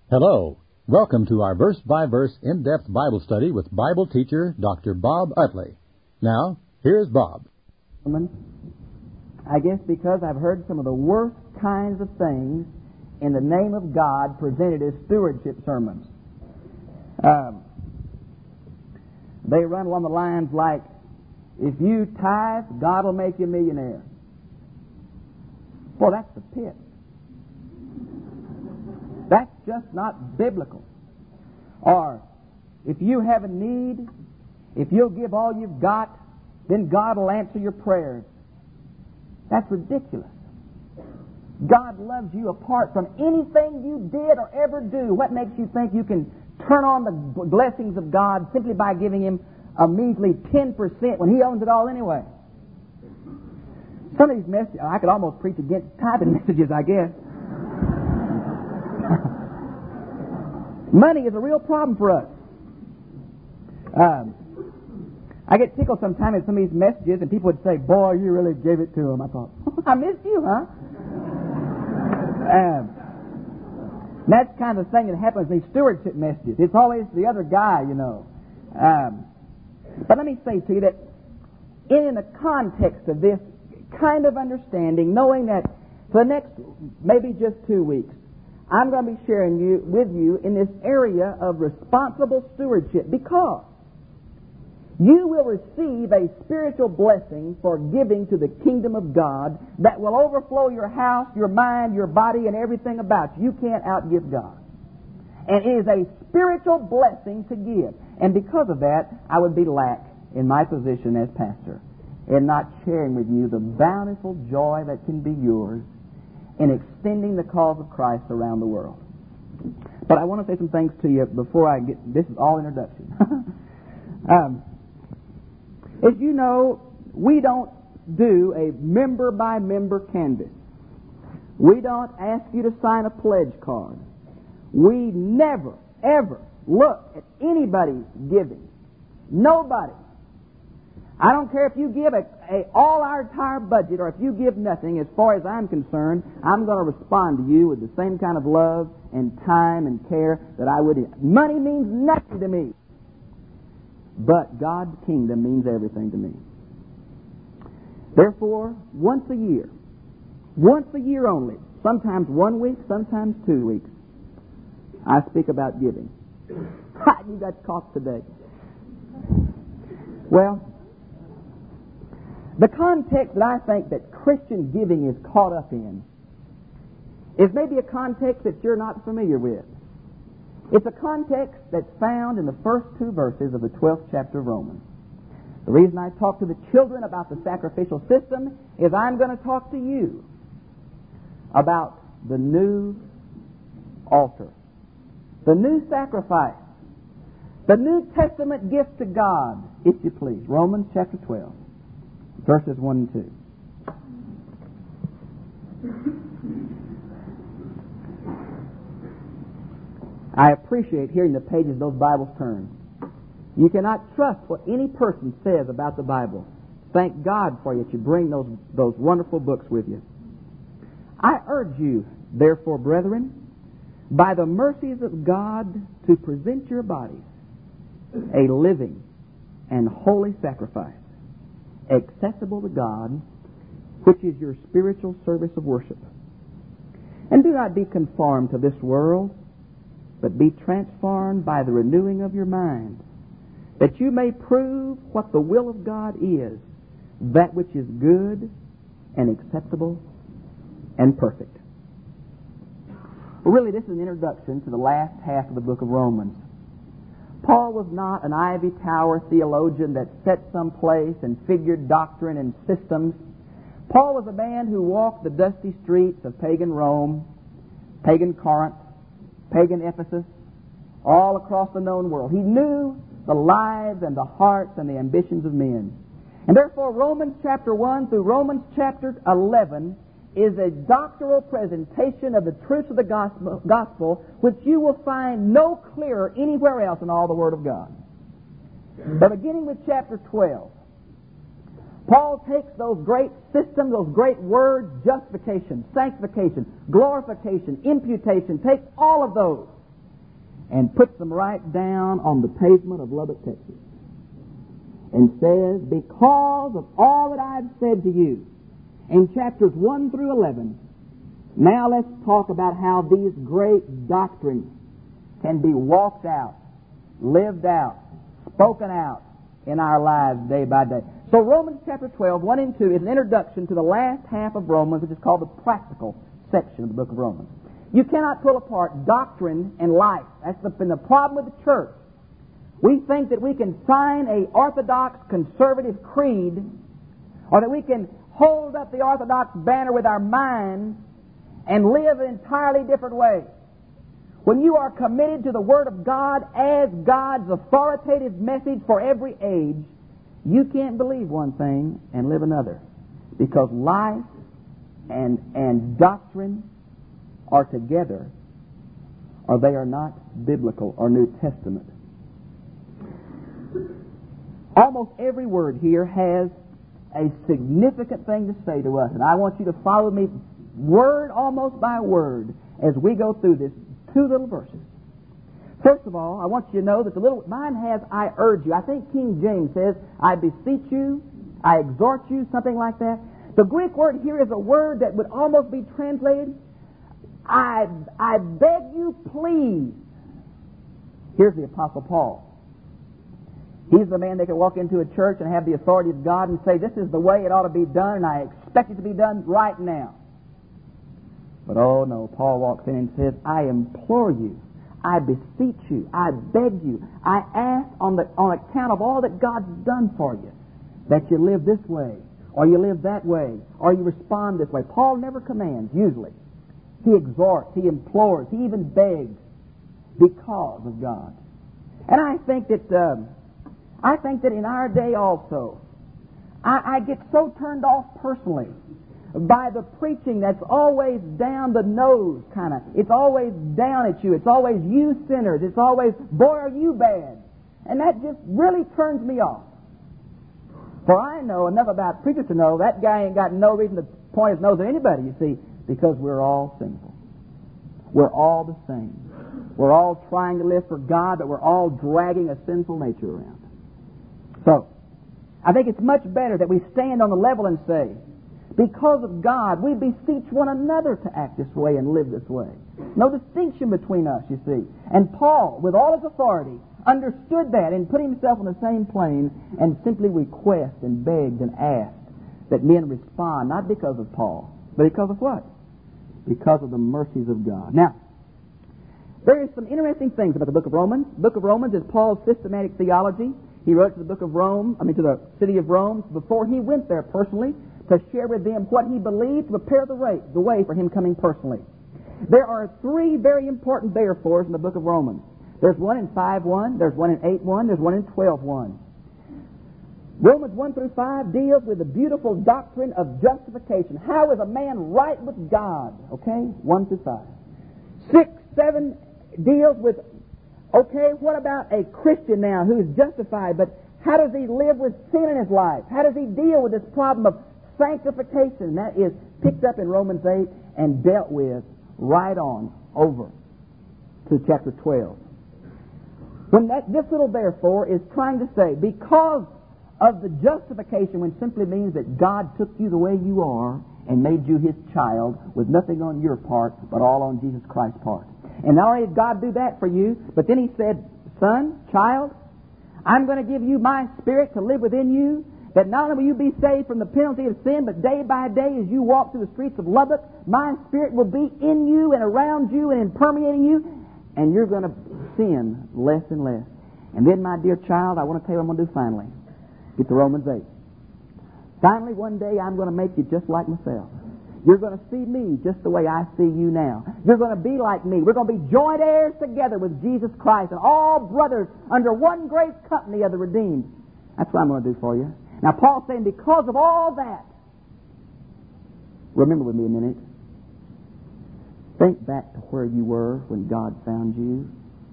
Hello. Welcome to our verse-by-verse in-depth Bible study with Bible teacher Dr. Bob Utley. Now, here's Bob. I guess because I've heard some of the worst kinds of things in the name of God presented as stewardship sermons. They run along the lines like, if you tithe, God will make you a millionaire. Well, that's the pit. That's just not biblical. Or, if you have a need, if you'll give all you've got, then God will answer your prayers. That's ridiculous. God loves you apart from anything you did or ever do. What makes you think you can turn on the blessings of God simply by giving Him a measly 10% when He owns it all anyway? Some of these messages, I could almost preach against tithing messages, I guess. Money is a real problem for us. I get tickled sometimes at some of these messages, and people would say, "Boy, you really gave it to him." I thought, I missed you, huh? That's the kind of thing that happens in these stewardship messages. It's always the other guy, you know. But let me say to you that in the context of this kind of understanding, knowing that for the next maybe just 2 weeks, I'm going to be sharing with you in this area of responsible stewardship, because you will receive a spiritual blessing for giving to the kingdom of God that will overflow your house, your mind, your body, and everything about you. You can't outgive God. And it is a spiritual blessing to give. And because of that, I would be lax in my position as pastor in not sharing with you the bountiful joy that can be yours in extending the cause of Christ around the world. But I want to say some things to you before I get... This is all introduction. As you know, we don't do a member-by-member canvass. We don't ask you to sign a pledge card. We never, ever look at anybody's giving. Nobody. I don't care if you give all our entire budget or if you give nothing. As far as I'm concerned, I'm going to respond to you with the same kind of love and time and care that I would. Money means nothing to me. But God's kingdom means everything to me. Therefore, once a year only, sometimes 1 week, sometimes 2 weeks, I speak about giving. You got caught today. Well, the context that I think that Christian giving is caught up in is maybe a context that you're not familiar with. It's a context that's found in the first 2 verses of the 12th chapter of Romans. The reason I talk to the children about the sacrificial system is I'm going to talk to you about the new altar, the new sacrifice, the New Testament gift to God, if you please. Romans chapter 12, verses 1 and 2. I appreciate hearing the pages of those Bibles turn. You cannot trust what any person says about the Bible. Thank God for you that you bring those wonderful books with you. I urge you, therefore, brethren, by the mercies of God, to present your bodies a living and holy sacrifice, acceptable to God, which is your spiritual service of worship. And do not be conformed to this world, but be transformed by the renewing of your mind, that you may prove what the will of God is, that which is good and acceptable and perfect. Well, really, this is an introduction to the last half of the book of Romans. Paul was not an ivy tower theologian that sat someplace and figured doctrine and systems. Paul was a man who walked the dusty streets of pagan Rome, pagan Corinth, pagan Ephesus, all across the known world. He knew the lives and the hearts and the ambitions of men. And therefore, Romans chapter 1 through Romans chapter 11 is a doctoral presentation of the truths of the gospel, which you will find no clearer anywhere else in all the Word of God. But beginning with chapter 12, Paul takes those great systems, those great words, justification, sanctification, glorification, imputation, takes all of those and puts them right down on the pavement of Lubbock, Texas, and says, because of all that I've said to you in chapters 1 through 11, now let's talk about how these great doctrines can be walked out, lived out, spoken out in our lives day by day. So Romans chapter 12, 1 and 2 is an introduction to the last half of Romans, which is called the practical section of the book of Romans. You cannot pull apart doctrine and life. That's been the problem with the church. We think that we can sign a orthodox conservative creed, or that we can hold up the orthodox banner with our mind and live an entirely different way. When you are committed to the Word of God as God's authoritative message for every age, you can't believe one thing and live another. Because life and doctrine are together, or they are not biblical or New Testament. Almost every word here has a significant thing to say to us, and I want you to follow me word almost by word as we go through this 2 little verses. First of all, I want you to know that mine has I urge you. I think King James says, I beseech you, I exhort you, something like that. The Greek word here is a word that would almost be translated, I beg you, please. Here's the Apostle Paul. He's the man that can walk into a church and have the authority of God and say, this is the way it ought to be done, and I expect it to be done right now. But oh no, Paul walks in and says, I implore you, I beseech you, I beg you, I ask on account of all that God's done for you, that you live this way, or you live that way, or you respond this way. Paul never commands, usually. He exhorts, he implores, he even begs because of God. And I think that in our day also, I get so turned off personally by the preaching that's always down the nose, kind of. It's always down at you. It's always you sinners. It's always, boy, are you bad. And that just really turns me off. For I know enough about preachers to know that guy ain't got no reason to point his nose at anybody, you see, because we're all sinful. We're all the same. We're all trying to live for God, but we're all dragging a sinful nature around. So, I think it's much better that we stand on the level and say, because of God, we beseech one another to act this way and live this way. No distinction between us, you see. And Paul, with all his authority, understood that and put himself on the same plane and simply request and begged and asked that men respond, not because of Paul, but because of what? Because of the mercies of God. Now, there is some interesting things about the book of Romans. The book of Romans is Paul's systematic theology. He wrote to the book of Rome, to the city of Rome, before he went there personally to share with them what he believed to prepare the way for him coming personally. There are 3 very important therefores in the book of Romans. There's one in 5:1, there's one in 8:1, there's one in 12:1. Romans 1 through 5 deals with the beautiful doctrine of justification. How is a man right with God? Okay, 1 through 5. 6, 7 deals with, okay, what about a Christian now who is justified, but how does he live with sin in his life? How does he deal with this problem of sanctification? That is picked up in Romans 8 and dealt with right on over to chapter 12. This little therefore is trying to say, because of the justification, when simply means that God took you the way you are and made you His child with nothing on your part but all on Jesus Christ's part. And not only did God do that for you, but then He said, son, child, I'm going to give you my Spirit to live within you, that not only will you be saved from the penalty of sin, but day by day as you walk through the streets of Lubbock, my Spirit will be in you and around you and permeating you, and you're going to sin less and less. And then, my dear child, I want to tell you what I'm going to do finally. Get to Romans 8. Finally, one day, I'm going to make you just like myself. You're going to see me just the way I see you now. You're going to be like me. We're going to be joint heirs together with Jesus Christ and all brothers under one great company of the redeemed. That's what I'm going to do for you. Now, Paul's saying, because of all that, remember with me a minute, think back to where you were when God found you.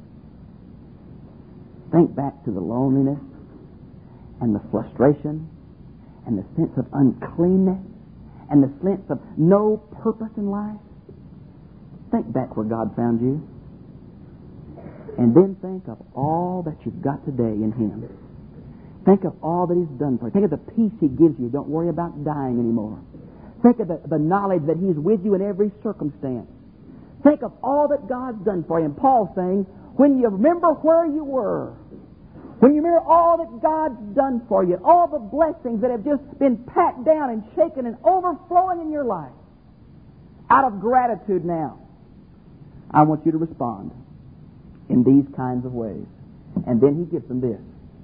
Think back to the loneliness and the frustration and the sense of uncleanness and the sense of no purpose in life. Think back where God found you And then think of all that you've got today in Him. Think of all that He's done for you. Think of the peace He gives you. Don't worry about dying anymore. Think of the knowledge that He's with you in every circumstance. Think of all that God's done for you. And Paul's saying, when you remember where you were, when you remember all that God's done for you, all the blessings that have just been packed down and shaken and overflowing in your life, out of gratitude now, I want you to respond in these kinds of ways. And then he gives them this.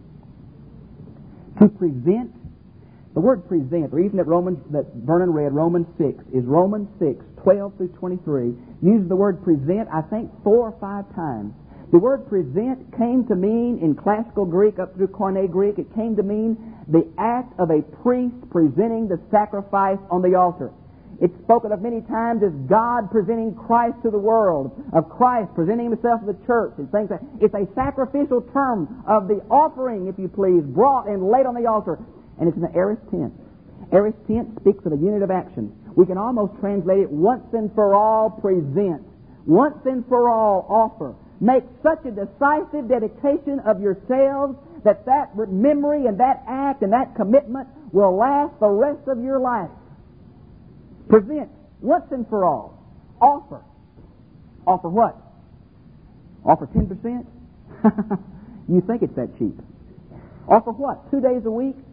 To present, the word present, the reason that Vernon read, Romans 6, is Romans 6, 12 through 23, uses the word present, I think, 4 or 5 times. The word present came to mean, in classical Greek up through Koine Greek, it came to mean the act of a priest presenting the sacrifice on the altar. It's spoken of many times as God presenting Christ to the world, of Christ presenting Himself to the church, and things like that. It's a sacrificial term of the offering, if you please, brought and laid on the altar. And it's in the aorist tense. Aorist tense speaks of a unit of action. We can almost translate it once and for all present, once and for all offer. Make such a decisive dedication of yourselves that memory and that act and that commitment will last the rest of your life. Present, once and for all. Offer. Offer what? Offer 10%? You think it's that cheap. Offer what? 2 days a week?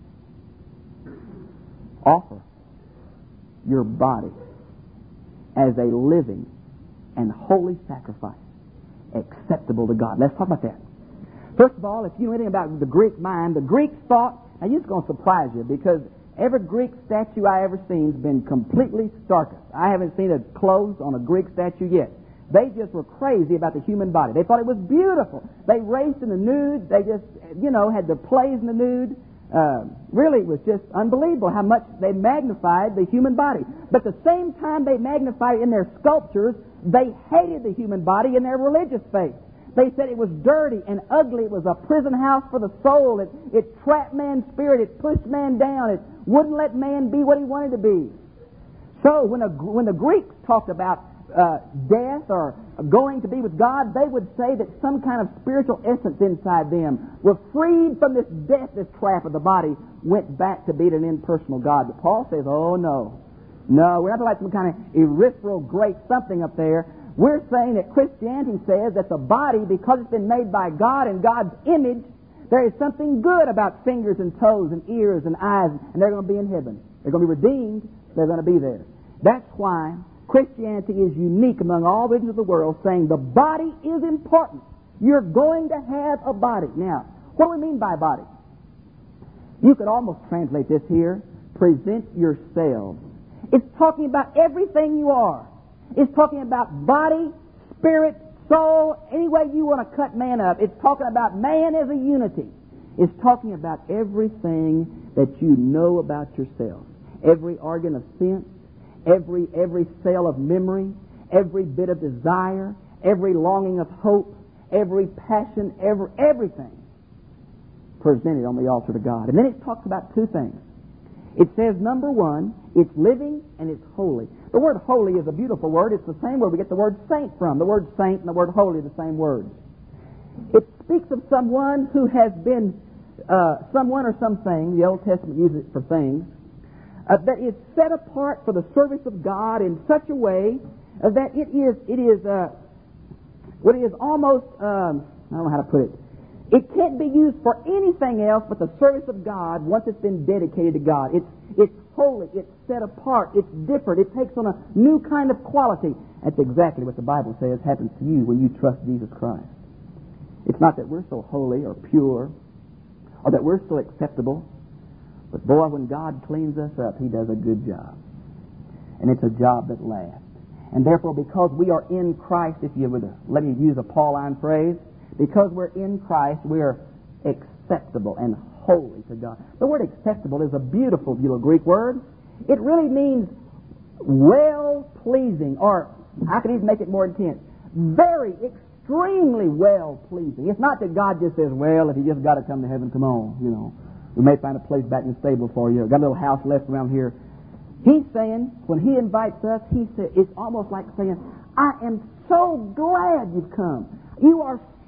Offer your body as a living and holy sacrifice, acceptable to God. Let's talk about that. First of all, if you know anything about the Greek mind, the Greeks thought, now this is going to surprise you, because every Greek statue I ever seen has been completely stark. I haven't seen a clothes on a Greek statue yet. They just were crazy about the human body. They thought it was beautiful. They raced in the nude. They just, had the plays in the nude. Really, it was just unbelievable how much they magnified the human body. But at the same time they magnified it in their sculptures, they hated the human body in their religious faith. They said it was dirty and ugly. It was a prison house for the soul. It trapped man's spirit. It pushed man down. It wouldn't let man be what he wanted to be. So when the Greeks talked about death or going to be with God, they would say that some kind of spiritual essence inside them was freed from this death, this trap of the body, went back to being an impersonal God. But Paul says, oh no. No, we're not talking about some kind of erythral great something up there. We're saying that Christianity says that the body, because it's been made by God in God's image, there is something good about fingers and toes and ears and eyes, and they're going to be in heaven. They're going to be redeemed. They're going to be there. That's why Christianity is unique among all religions of the world, saying the body is important. You're going to have a body. Now, what do we mean by body? You could almost translate this here, present yourselves. It's talking about everything you are. It's talking about body, spirit, soul, any way you want to cut man up. It's talking about man as a unity. It's talking about everything that you know about yourself. Every organ of sense, every cell of memory, every bit of desire, every longing of hope, every passion, everything presented on the altar to God. And then it talks about 2 things. It says, number 1, it's living and it's holy. The word holy is a beautiful word. It's the same word we get the word saint from. The word saint and the word holy are the same words. It speaks of someone who has been, someone or something, the Old Testament uses it for things, that is set apart for the service of God in such a way that it is almost, I don't know how to put it. It can't be used for anything else but the service of God once it's been dedicated to God. It's holy. It's set apart. It's different. It takes on a new kind of quality. That's exactly what the Bible says happens to you when you trust Jesus Christ. It's not that we're so holy or pure or that we're so acceptable, but boy, when God cleans us up, He does a good job. And it's a job that lasts. And therefore, because we are in Christ, if you would let me use a Pauline phrase, because we're in Christ, we're acceptable and holy to God. The word acceptable is a beautiful Greek word. It really means well-pleasing, or I could even make it more intense, very, extremely well-pleasing. It's not that God just says, well, if you just got to come to heaven, come on, we may find a place back in the stable for you. Got a little house left around here. He's saying, when He invites us, He said, it's almost like saying, I am so glad you've come. You are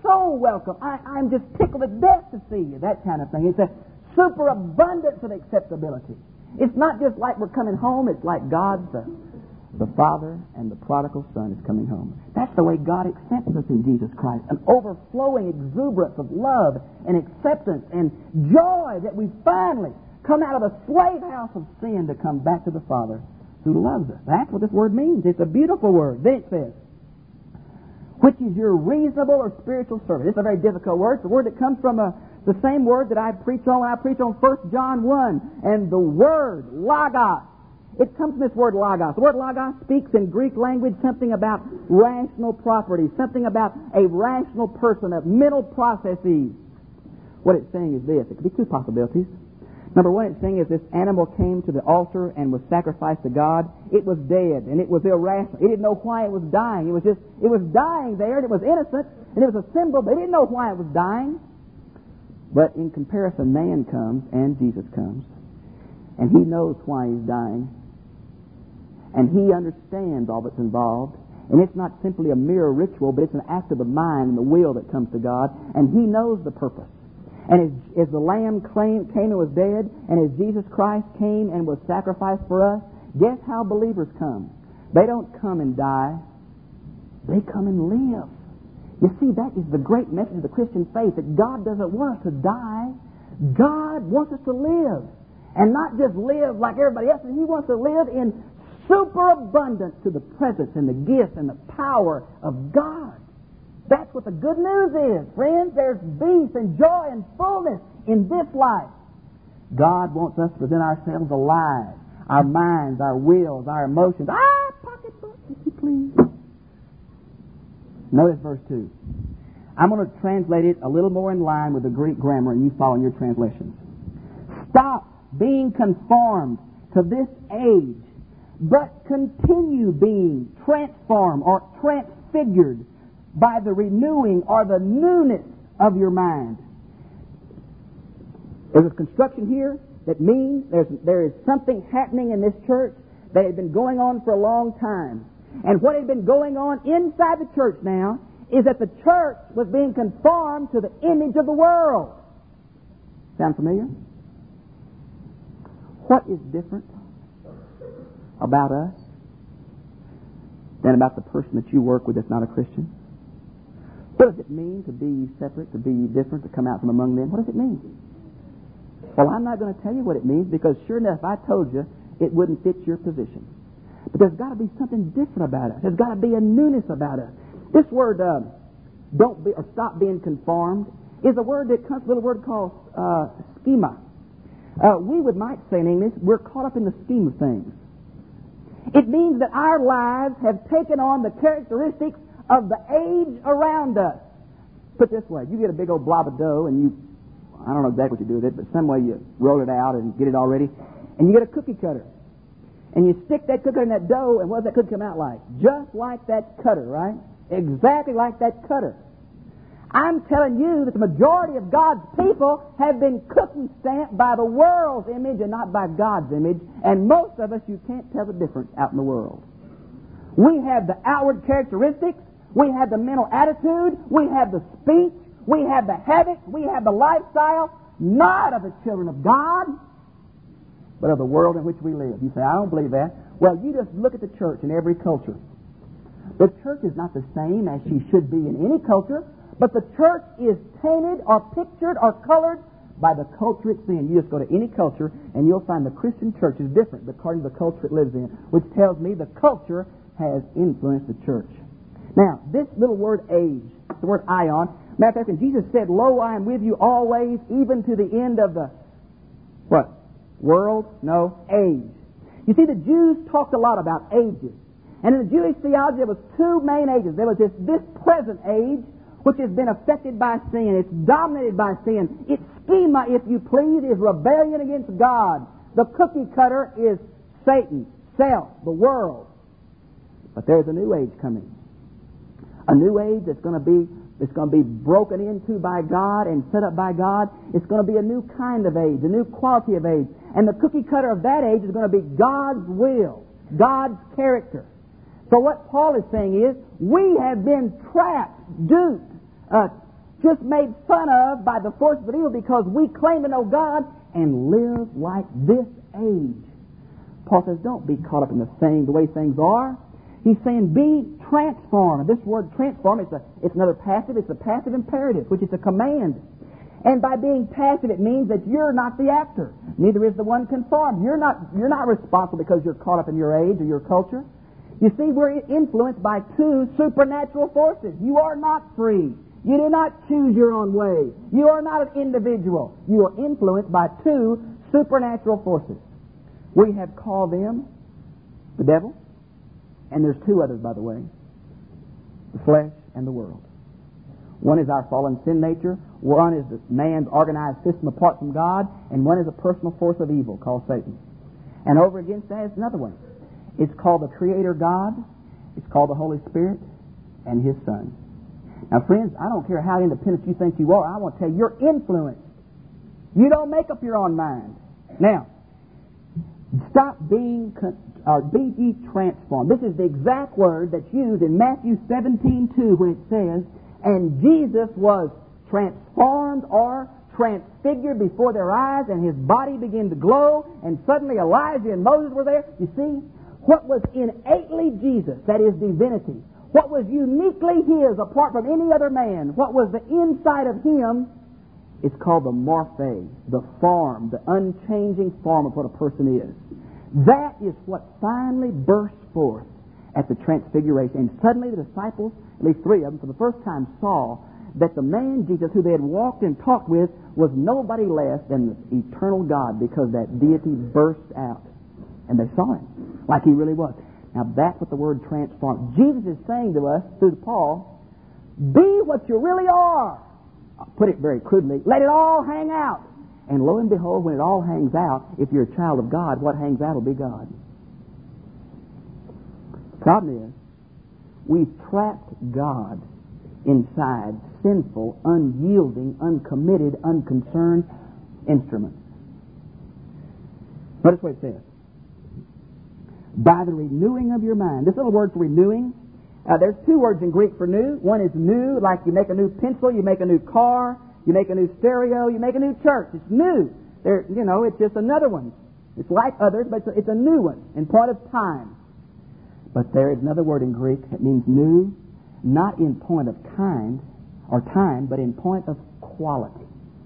so welcome. I'm just tickled to death to see you. That kind of thing. It's a superabundance of acceptability. It's not just like we're coming home. It's like God, the Father, and the prodigal Son is coming home. That's the way God accepts us in Jesus Christ. An overflowing exuberance of love and acceptance and joy that we finally come out of the slave house of sin to come back to the Father who loves us. That's what this word means. It's a beautiful word. Then it says, which is your reasonable or spiritual servant. It's a very difficult word. It's a word that comes from the same word that I preach on when I preach on 1 John 1. And the word, logos, it comes from this word logos. The word logos speaks in Greek language something about rational property, something about a rational person, of mental processes. What it's saying is this. It could be two possibilities. Number one, it's saying is this animal came to the altar and was sacrificed to God. It was dead and it was irrational. It didn't know why it was dying. It was dying there and it was innocent and it was a symbol, but it didn't know why it was dying. But in comparison, man comes and Jesus comes. And he knows why he's dying. And he understands all that's involved. And it's not simply a mere ritual, but it's an act of the mind and the will that comes to God. And he knows the purpose. And as the Lamb came and was dead, and as Jesus Christ came and was sacrificed for us, guess how believers come? They don't come and die. They come and live. You see, that is the great message of the Christian faith, that God doesn't want us to die. God wants us to live. And not just live like everybody else. He wants to live in superabundance to the presence and the gifts and the power of God. That's what the good news is, friends. There's peace and joy and fullness in this life. God wants us to present ourselves alive. Our minds, our wills, our emotions. Pocketbook, if you please. Notice verse 2. I'm going to translate it a little more in line with the Greek grammar, and you follow in your translations. Stop being conformed to this age, but continue being transformed or transfigured by the renewing or the newness of your mind. There's a construction here that means there is something happening in this church that had been going on for a long time. And what had been going on inside the church now is that the church was being conformed to the image of the world. Sound familiar? What is different about us than about the person that you work with that's not a Christian? What does it mean to be separate, to be different, to come out from among them? What does it mean? Well, I'm not going to tell you what it means, because sure enough, if I told you, it wouldn't fit your position. But there's got to be something different about us. There's got to be a newness about us. This word, don't be or stop being conformed, is a word that comes from a little word called schema. We might say in English, we're caught up in the scheme of things. It means that our lives have taken on the characteristics of the age around us. Put it this way, you get a big old blob of dough and I don't know exactly what you do with it, but some way you roll it out and get it all ready, and you get a cookie cutter. And you stick that cookie in that dough, and what does that cookie come out like? Just like that cutter, right? Exactly like that cutter. I'm telling you that the majority of God's people have been cookie stamped by the world's image and not by God's image, and most of us, you can't tell the difference out in the world. We have the outward characteristics, we have the mental attitude, we have the speech, we have the habits, we have the lifestyle, not of the children of God, but of the world in which we live. You say, I don't believe that. Well, you just look at the church in every culture. The church is not the same as she should be in any culture, but the church is tainted or pictured or colored by the culture it's in. You just go to any culture and you'll find the Christian church is different according to the culture it lives in, which tells me the culture has influenced the church. Now, this little word age, the word ion, matter of fact, Jesus said, Lo, I am with you always, even to the end of the, what? World? No, age. You see, the Jews talked a lot about ages. And in the Jewish theology, there was two main ages. There was this present age, which has been affected by sin. It's dominated by sin. Its schema, if you please, is rebellion against God. The cookie cutter is Satan, self, the world. But there's a new age coming. A new age that's going to be broken into by God and set up by God. It's going to be a new kind of age, a new quality of age. And the cookie cutter of that age is going to be God's will, God's character. So what Paul is saying is, we have been trapped, duped, just made fun of by the forces of evil because we claim to know God and live like this age. Paul says, don't be caught up in the way things are. He's saying, be transformed. This word transform, it's another passive. It's a passive imperative, which is a command. And by being passive, it means that you're not the actor. Neither is the one conformed. You're not responsible because you're caught up in your age or your culture. You see, we're influenced by two supernatural forces. You are not free. You do not choose your own way. You are not an individual. You are influenced by two supernatural forces. We have called them the devil, and there's two others, by the way, the flesh and the world. One is our fallen sin nature, one is the man's organized system apart from God, and one is a personal force of evil called Satan. And over against that is another one. It's called the Creator God, it's called the Holy Spirit, and His Son. Now, friends, I don't care how independent you think you are, I want to tell you, you're influenced. You don't make up your own mind. Now, stop being, be ye transformed. This is the exact word that's used in Matthew 17:2 when it says, and Jesus was transformed or transfigured before their eyes, and His body began to glow, and suddenly Elijah and Moses were there. You see, what was innately Jesus, that is divinity, what was uniquely His apart from any other man, what was the inside of Him, it's called the morphe, the form, the unchanging form of what a person is. That is what finally burst forth at the transfiguration. And suddenly the disciples, at least three of them, for the first time saw that the man Jesus who they had walked and talked with was nobody less than the eternal God, because that deity burst out. And they saw Him like He really was. Now that's what the word transform. Jesus is saying to us through Paul, be what you really are. I'll put it very crudely, let it all hang out. And lo and behold, when it all hangs out, if you're a child of God, what hangs out will be God. The problem is, we've trapped God inside sinful, unyielding, uncommitted, unconcerned instruments. Notice what it says. By the renewing of your mind. This little word for renewing, there's two words in Greek for new. One is new, like you make a new pencil, you make a new car, you make a new stereo, you make a new church. It's new. It's just another one. It's like others, but it's a new one in point of time. But there is another word in Greek that means new, not in point of kind or time, but in point of quality.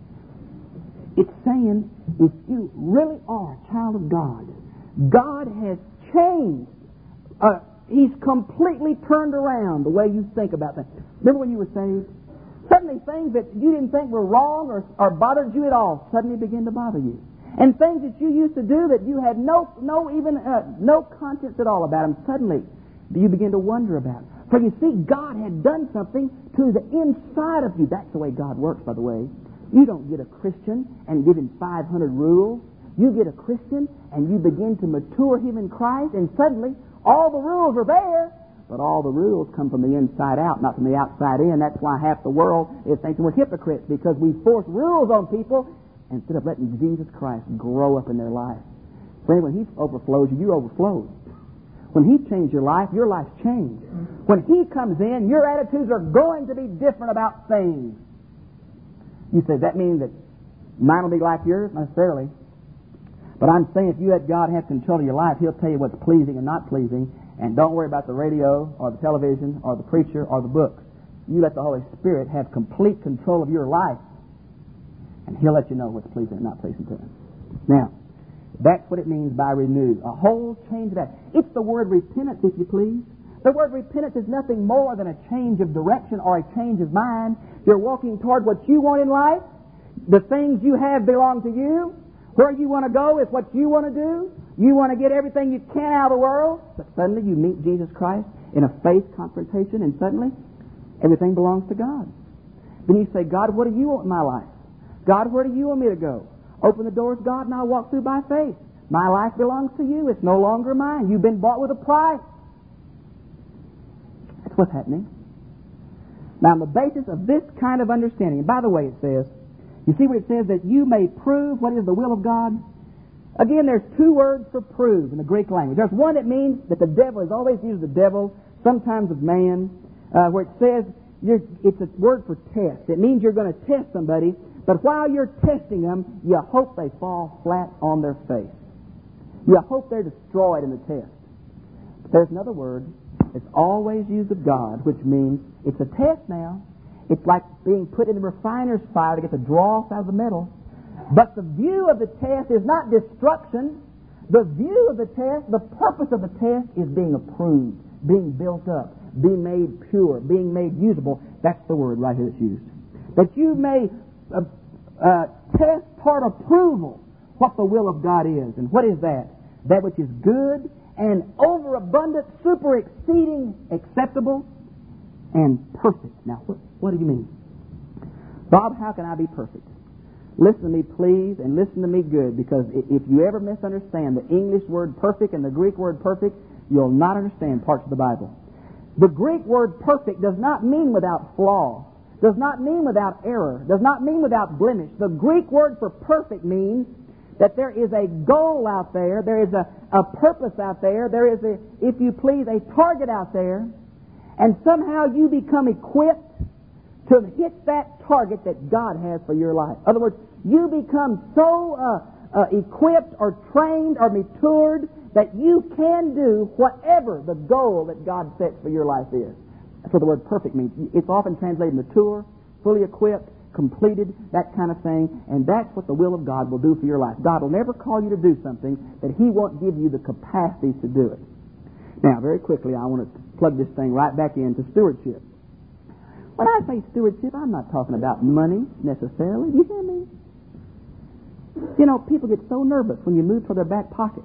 It's saying, if you really are a child of God, God has changed. He's completely turned around the way you think about things. Remember when you were saved? Suddenly things that you didn't think were wrong or bothered you at all suddenly begin to bother you. And things that you used to do that you had no conscience at all about them, suddenly you begin to wonder about. For you see, God had done something to the inside of you. That's the way God works, by the way. You don't get a Christian and give him 500 rules. You get a Christian and you begin to mature him in Christ, and suddenly all the rules are there, but all the rules come from the inside out, not from the outside in. That's why half the world is thinking we're hypocrites, because we force rules on people instead of letting Jesus Christ grow up in their life. Friend, when He overflows you, you're overflowed. When He changed your life's changed. When He comes in, your attitudes are going to be different about things. You say, that means that mine will be like yours? Not necessarily. But I'm saying if you let God have control of your life, He'll tell you what's pleasing and not pleasing. And don't worry about the radio or the television or the preacher or the books. You let the Holy Spirit have complete control of your life, and He'll let you know what's pleasing and not pleasing to Him. Now, that's what it means by renew. A whole change of that. It's the word repentance, if you please. The word repentance is nothing more than a change of direction or a change of mind. You're walking toward what you want in life. The things you have belong to you. Where you want to go is what you want to do. You want to get everything you can out of the world. But suddenly you meet Jesus Christ in a faith confrontation, and suddenly everything belongs to God. Then you say, God, what do you want in my life? God, where do you want me to go? Open the doors, God, and I'll walk through by faith. My life belongs to you. It's no longer mine. You've been bought with a price. That's what's happening. Now, on the basis of this kind of understanding, and by the way, it says, you see what it says, that you may prove what is the will of God? Again, there's two words for prove in the Greek language. There's one that means that the devil is always used the devil, sometimes of man, where it says it's a word for test. It means you're going to test somebody, but while you're testing them, you hope they fall flat on their face. You hope they're destroyed in the test. But there's another word that's always used of God, which means it's a test now. It's like being put in the refiner's fire to get the dross out of the metal. But the view of the test is not destruction. The view of the test, the purpose of the test is being approved, being built up, being made pure, being made usable. That's the word right here that's used. That you may test toward approval what the will of God is. And what is that? That which is good and overabundant, super exceeding, acceptable, and perfect. Now, what do you mean? Bob, how can I be perfect? Listen to me, please, and listen to me good, because if you ever misunderstand the English word perfect and the Greek word perfect, you'll not understand parts of the Bible. The Greek word perfect does not mean without flaw, does not mean without error, does not mean without blemish. The Greek word for perfect means that there is a goal out there, there is a purpose out there, there is, if you please, a target out there, and somehow you become equipped to hit that target that God has for your life. In other words, you become so equipped or trained or matured that you can do whatever the goal that God sets for your life is. That's what the word perfect means. It's often translated mature, fully equipped, completed, that kind of thing, and that's what the will of God will do for your life. God will never call you to do something that He won't give you the capacity to do it. Now, very quickly, I want to plug this thing right back into stewardship. When I say stewardship, I'm not talking about money necessarily. Do you hear me? You know, people get so nervous when you move to their back pocket.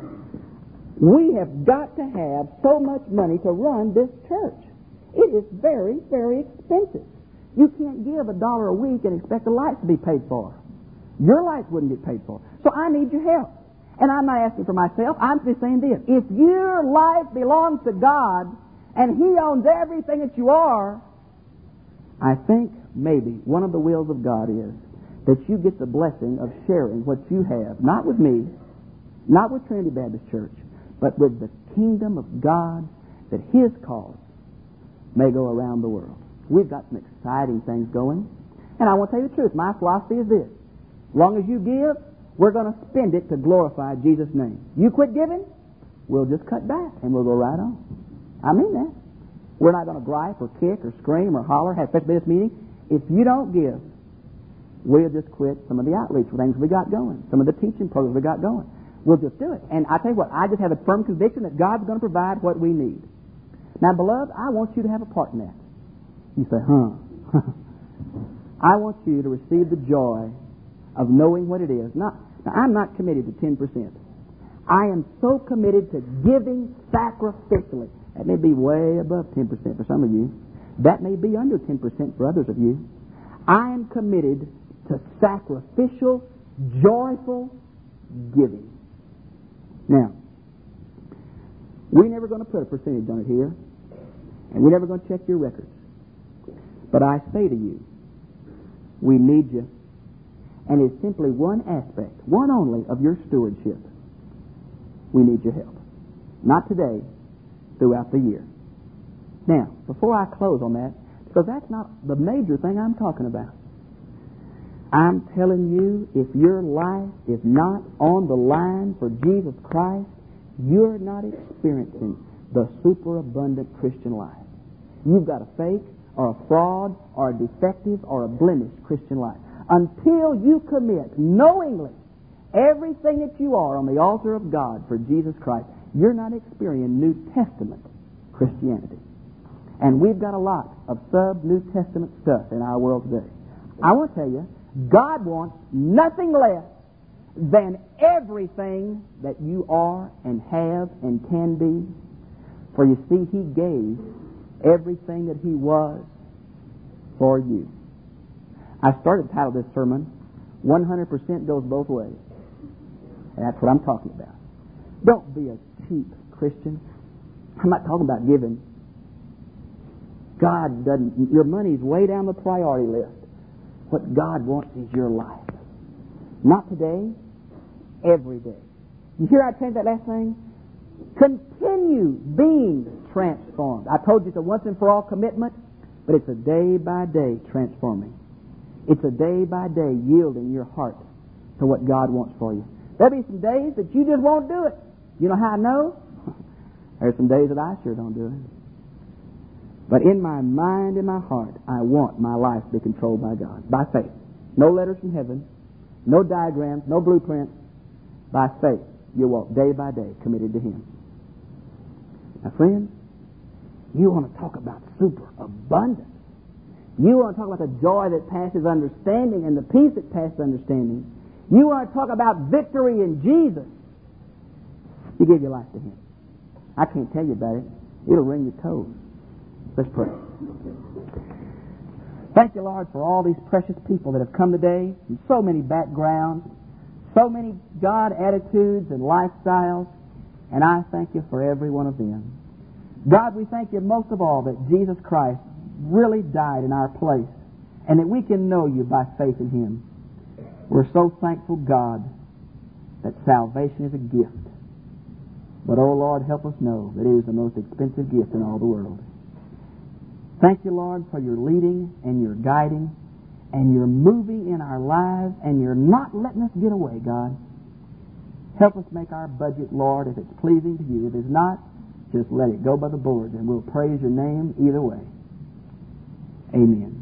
We have got to have so much money to run this church. It is very, very expensive. You can't give $1 a week and expect the lights to be paid for. Your lights wouldn't get paid for. So I need your help. And I'm not asking for myself. I'm just saying this. If your life belongs to God and He owns everything that you are, I think maybe one of the wills of God is that you get the blessing of sharing what you have, not with me, not with Trinity Baptist Church, but with the kingdom of God, that His cause may go around the world. We've got some exciting things going. And I want to tell you the truth. My philosophy is this. As long as you give, we're going to spend it to glorify Jesus' name. You quit giving, we'll just cut back and we'll go right on. I mean that. We're not going to gripe or kick or scream or holler, have a special business meeting. If you don't give, we'll just quit some of the outreach things we got going, some of the teaching programs we got going. We'll just do it. And I tell you what, I just have a firm conviction that God's going to provide what we need. Now, beloved, I want you to have a part in that. You say, I want you to receive the joy of knowing what it is. Now, I'm not committed to 10%. I am so committed to giving sacrificially. That may be way above 10% for some of you. That may be under 10% for others of you. I am committed to sacrificial, joyful giving. Now, we're never going to put a percentage on it here, and we're never going to check your records. But I say to you, we need you. And it's simply one aspect, one only, of your stewardship. We need your help. Not today, throughout the year. Now, before I close on that, because that's not the major thing I'm talking about, I'm telling you, if your life is not on the line for Jesus Christ, you're not experiencing the superabundant Christian life. You've got a fake, or a fraud, or a defective, or a blemished Christian life. Until you commit knowingly everything that you are on the altar of God for Jesus Christ, you're not experiencing New Testament Christianity. And we've got a lot of sub-New Testament stuff in our world today. I want to tell you, God wants nothing less than everything that you are and have and can be. For you see, He gave everything that He was for you. I started to title this sermon, 100% goes both ways. And that's what I'm talking about. Don't be a cheap Christian. I'm not talking about giving. God doesn't, your money's way down the priority list. What God wants is your life. Not today, every day. You hear I changed that last thing? Continue being transformed. I told you it's a once and for all commitment, But it's a day-by-day transforming. It's a day-by-day yielding your heart to what God wants for you. There'll be some days that you just won't do it. You know how I know? There's some days that I sure don't do it. But in my mind and my heart, I want my life to be controlled by God. By faith. No letters from heaven. No diagrams. No blueprints. By faith, you walk day by day committed to Him. Now, friends, you want to talk about superabundance. You want to talk about the joy that passes understanding and the peace that passes understanding. You want to talk about victory in Jesus. You give your life to Him. I can't tell you about it. It'll wring your toes. Let's pray. Thank you, Lord, for all these precious people that have come today from so many backgrounds, so many God attitudes and lifestyles, and I thank you for every one of them. God, we thank you most of all that Jesus Christ really died in our place and that we can know you by faith in Him. We're so thankful, God, that salvation is a gift. But, oh Lord, help us know that it is the most expensive gift in all the world. Thank you, Lord, for your leading and your guiding and your moving in our lives, and you're not letting us get away, God. Help us make our budget, Lord, if it's pleasing to you. If it's not, just let it go by the board, and we'll praise your name either way. Amen.